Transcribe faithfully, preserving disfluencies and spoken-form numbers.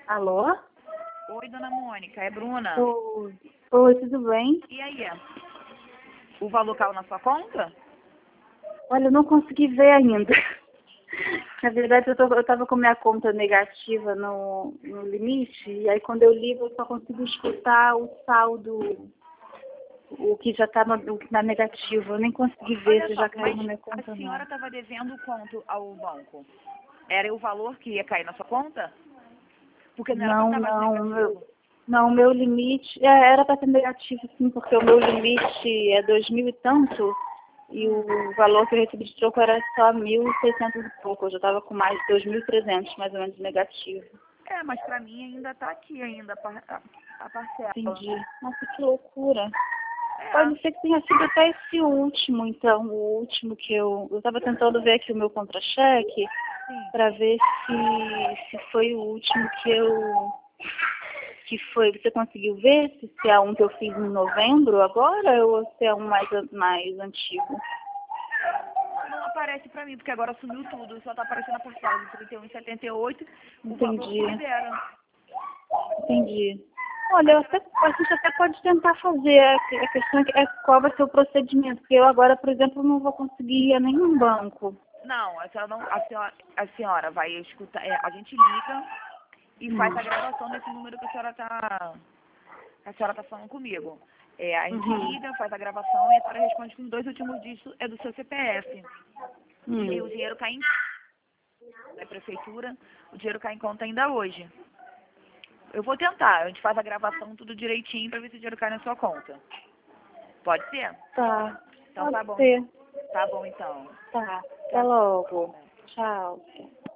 Alô? Oi, dona Mônica, é Bruna. Oi. Oi, tudo bem? E aí, o valor caiu na sua conta? Olha, eu não consegui ver ainda. Na verdade, eu, tô, eu tava com minha conta negativa no, no limite, e aí quando eu ligo eu só consigo escutar o saldo, o que já tá no, o que tá negativo. Eu nem consegui ver Olha se só, já caiu mas na minha a conta ou senhora não. estava devendo quanto ao banco? Era o valor que ia cair na sua conta? Porque não era para Não, estar mais não, negativo. meu, não, o meu limite, é, era para ser negativo sim, porque o meu limite é dois mil e tanto, e o valor que eu recebi de troco era só mil e seiscentos e pouco, eu já estava com mais de dois mil e trezentos mais ou menos negativo. É, mas para mim ainda está aqui ainda a, par- a, a parcela. Entendi. Nossa, que loucura. É, Pode ser que tenha sido até esse último, então, o último que eu... Eu estava tentando ver aqui o meu contra-cheque sim. para ver se, se foi o último que eu... Que foi, você conseguiu ver se, se é um que eu fiz em novembro agora ou se é um mais, mais antigo? Não aparece para mim, porque agora sumiu tudo. Só está aparecendo a parcela de trinta e um e setenta e oito, o valor que Entendi, me deram. entendi. Olha, eu até, a gente até pode tentar fazer. A a questão é que- é qual vai ser o procedimento, porque eu agora, por exemplo, não vou conseguir ir a nenhum banco. Não, a senhora, não, a senhora, a senhora vai escutar, é, a gente liga e faz a gravação desse número que a senhora está a senhora tá falando comigo. É, a gente Uhum. liga, faz a gravação e a senhora responde que os dois últimos dígitos é do seu C P F. E o Hum. dinheiro cai em da prefeitura, o dinheiro cai em conta ainda hoje. Eu vou tentar, a gente faz a gravação tudo direitinho para ver se o dinheiro cai na sua conta. Pode ser? Tá, Então pode tá bom. ser. Tá bom então. Tá, até Tchau, logo. tchau. Tchau.